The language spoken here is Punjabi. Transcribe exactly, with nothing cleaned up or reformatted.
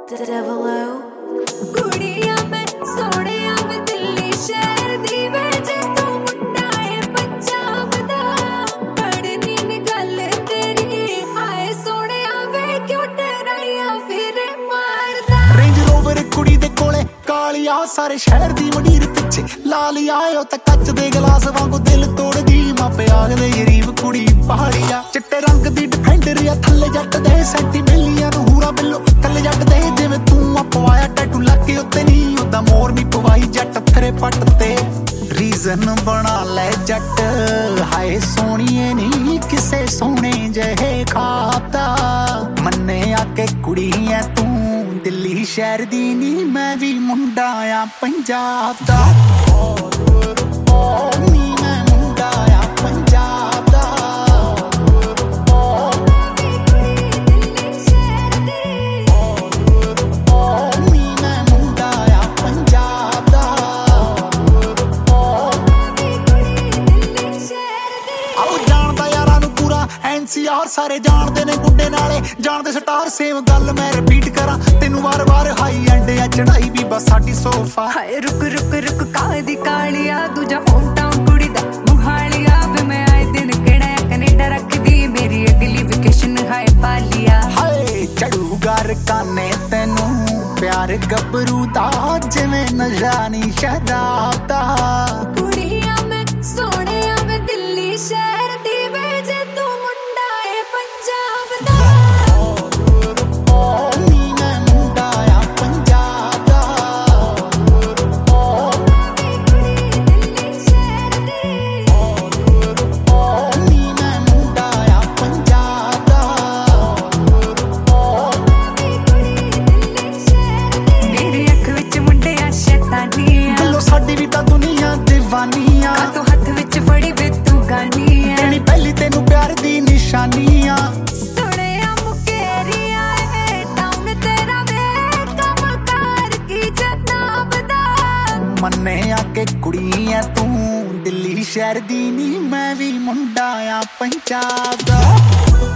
ਕੁੜੀਆਂ ਮੈਂ ਸੋਹਣਿਆ ਮੈਂ ਦਿੱਲੀ ਸ਼ਹਿਰ ਦੀ ਵੇ ਜੇ ਤੂੰ ਮੁੰਡਾ ਏ ਪੰਜਾਬ ਦਾ ਬੜੀ ਨੀ ਗੱਲ ਤੇਰੀ ਹਾਏ ਸੋਹਣਿਆ ਵੇ ਕਿਉਂ ਡਰਾਈਆਂ ਫਿਰ ਮਾਰਦਾ ਰੇਂਜ ਰੋਵਰ ਕੁੜੀ ਦੇ ਕੋਲੇ ਕਾਲੀਆ ਸਾਰੇ ਸ਼ਹਿਰ ਦੀ ਮੰਡੀਰ ਪਿੱਛੇ ਲਾ ਲਿਆ ਉਹ ਤਾਂ ਕੱਚ ਦੇ ਗਲਾਸ ਵਾਂਗੂ ਦਿਲ ਤੋੜਦੀ ਮਾਪੇ ਆਖਦੇ ਗਰੀਬ ਕੁੜੀ ਪਹਾੜੀਆ ਚਿੱਟੇ ਰੰਗ ਦੀ ਡਿਫੈਂਡਰ ਆ ਥੱਲੇ ਜੱਟ ਦੇ ਸੈਂਟੀ ਮਿਲੀਆਂ ਨੂੰ ਹੂਰਾ ਬਿੱਲੋ ਥੱਲੇ ਜੱਟ ਦੇ ਜਿਵੇਂ ਤੂੰ ਪਵਾਇਆ ਟੈਟੂ ਲੱਗੇ ਉੱਤੇ ਨਹੀਂ ਉਹਦਾ ਮੋਰ ਨਹੀਂ ਪਵਾਈ ਜੱਟ ਤੇਰੇ ਪੱਟ ਤੇ ਰੀਜ਼ਨ ਬਣਾ ਲੈ ਜੱਟ ਹਾਏ ਸੋਹਣੀਏ ਨਹੀਂ ਕਿਸੇ ਸੋਹਣੇ ਜਿਹੇ ਖਾਤਾ ਮੰਨੇ ਆ ਕੇ ਕੁੜੀ ਐ ਤੂੰ ਦਿੱਲੀ ਸ਼ਹਿਰ ਦੀ ਨੀ ਮੈਂ ਵੀ ਮੁੰਡਾ ਆ ਪੰਜਾਬ ਦਾ ਨੀ ਮੈਂ ਮੁੰਡਾ ਆ ਪੰਜਾਬ ਦਾ ਨੀ ਮੈਂ ਮੁੰਡਾ ਆ ਪੰਜਾਬ ਦਾ ਆਓ ਜਾਣਦਾ ਯਾਰਾਂ ਨੂੰ ਪੂਰਾ ਐਨ ਸੀ ਆਰ ਸਾਰੇ ਜਾਣਦੇ ਨੇ ਗੁੱਡੇ ਨਾਲੇ ਜਾਣਦੇ ਸਟਾਰ ਸੇਮ ਗੱਲ ਮੈਂ ਰਿਪੀਟ ਕਰਾਂ ਤੈਨੂੰ ਵਾਰ ਵਾਰ ਹਾਈ ਐਂਡ ਆ ਚੜਾਈ ਵੀ ਬਸ ਸਾਡੀ ਸੋਫਾ ਹਾਏ ਰੁਕ ਰੁਕ ਰੁਕ ਕਾਦੀ ਕਾਲੀਆ ਦੂਜਾ ਹੋਮ ਟਾਊਨ ਕੁੜੀ ਦਾ ਮੁਹਾਲੀਆ ਵੇ ਮੈਂ ਆਏ ਦਿਨ ਕਿਹੜਾ ਕੈਨੇਡਾ ਰੱਖਦੀ ਮੇਰੀ ਅਗਲੀ ਵਕੇਸ਼ਨ ਹਾਏ ਪਾਲੀਆ ਹਾਏ ਚੜੂਗਾ ਰਕਾਨੇ ਤੈਨੂੰ ਪਿਆਰ ਗੱਭਰੂ ਦਾ ਜਿਵੇਂ ਨਸ਼ਾ ਨੀ ਸ਼ਰਾਬ ਦਾ ਕੁੜੀਆਂ ਮੈਂ ਸੋਹਣਿਆ ਮੈਂ ਦਿੱਲੀ ਸ਼ਹਿਰ ਦੀ ਵੇ ਜੇ ਤੂੰ ਮੁੰਡਾ ਏ ਪੰਜਾਬ ਦਾ ਨੀ ਮੈਂ ਮੁੰਡਾ ਆ ਪੰਜਾਬ ਦਾ ਨੀ ਮੈਂ ਮੁੰਡਾ ਆ ਪੰਜਾਬ ਦਾ ਮੇਰੀ ਅੱਖ ਵਿੱਚ ਮੁੰਡਿਆ ਸ਼ੈਤਾਨੀਆਂ ਗੱਲੋਂ ਸਾਡੀ ਵੀ ਤਾਂ ਦੁਨੀਆ دیਵਾਨੀਆਂ ਤੂੰ ਹੱਥ ਵਿੱਚ ਫੜੀ ਵੇ ਤੂੰ ਗਾਨੀਆਂ ਤੇਰੀ ਪਹਿਲੀ ਤੈਨੂੰ ਪਿਆਰ ਦੀ ਨਿਸ਼ਾਨੀਆਂ ਸੁਣਿਆ ਮੁਕੇਰੀਆਂ ਏ ਟਾਊਨ ਤੇਰਾ ਵੇ ਕੰਮ ਕਾਰ ਕੀ ਜਨਾਬ ਦਾ ਮੰਨੇ ਆ ਕੇ ਕੁੜੀ ਐ ਤੂੰ ਦਿੱਲੀ ਸ਼ਹਿਰ ਦੀ ਨੀ ਮੈਂ ਵੀ ਮੁੰਡਾ ਆ ਪੰਜਾਬ ਦਾ